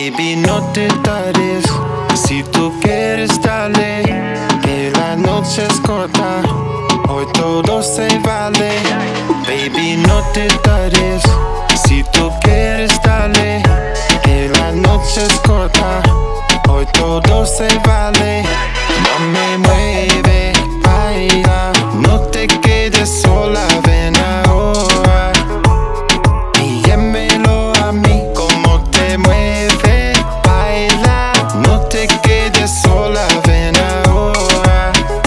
Baby, no te tardes. Si tú quieres, dale. Que la noche es corta. Hoy todo se vale. Baby, no te tardes. Si tú quieres, dale. Que la noche es corta. Hoy todo se vale. Mami, mueve, baila. No te quedes sola, ven ahora. Y llémelo a mí. Como te mueve, baila. No te quedes sola, ven ahora.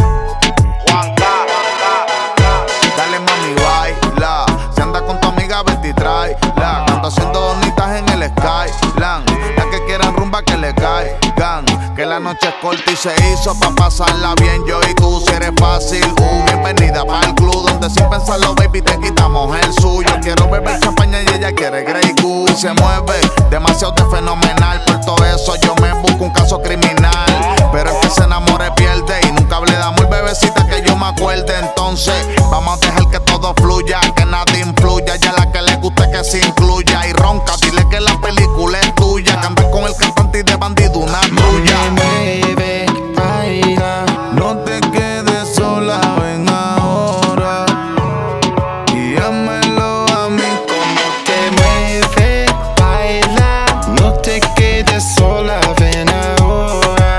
Dale mami, baila. Si anda con tu amiga, vete y tráela. Ando haciendo donitas en el Skyland. Las que quieran rumba que le caigan. Que la noche es corta y se hizo pa' pasarla bien. Yo y tú, si eres fácil, bienvenida para el club donde sin pensarlo, baby, te quitamos el suyo. Quiero beber champaña y ella quiere Grey Goose. Y se mueve demasiado de fenomenal. Por todo eso yo me busco un caso criminal. Pero el que se enamore pierde. Y nunca hablé de amor, bebecita, que yo me acuerde. Entonces vamos a dejar que todo fluya, que nadie influya. Ya la que le guste que se incluya. Y ronca, dile que la película es tuya. Que andas con el cantante y de bandido una trulla. Mueve, baila. No te quedes sola, ven ahora. Y llámelo a mí. Como te mueve, baila. No te quedes sola, ven ahora.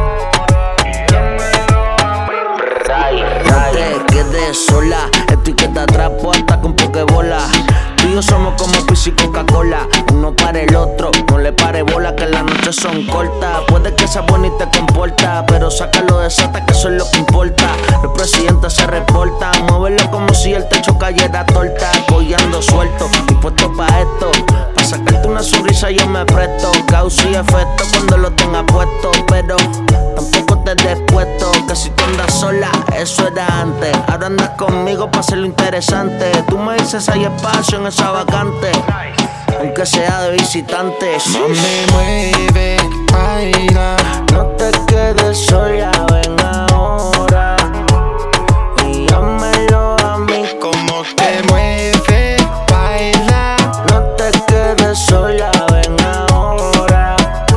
No te quedes sola, estoy que te atrapo hasta con pokebola. Tú y yo somos como Pepsi y Coca-Cola, uno para el otro, no le pare bola que las noches son cortas. Puede que sea buena y te comporta, pero sácalo de sata que eso es lo que importa. Los presidentes se reportan, muévelo como si el techo cayera torta. Apoyando suelto, dispuesto pa' esto, pa' sacarte una sonrisa yo me presto. Causa y efecto cuando lo tenga puesto, pero tampoco te des puesto, que si tú andas sola, eso era antes. Ahora andas conmigo pa' hacerlo interesante. Tú me dices hay espacio en esa vacante, aunque sea de visitante. Mami, mueve, baila. No te quedes sola, ven ahora. Y llámelo a mí. Como te mueve, baila. No te quedes sola, ven ahora.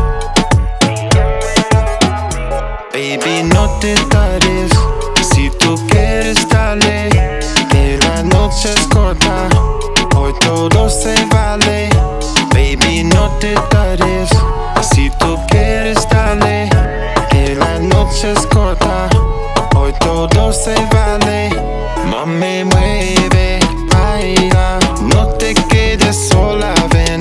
Baby, no te tardes. Si tú quieres, dale. Que la noche es corta. Hoy todo se vale. Baby, no te tardes. Si tú quieres, dale. Que la noche es corta. Hoy todo se vale. Mami, mueve, baila. No te quedes sola, ven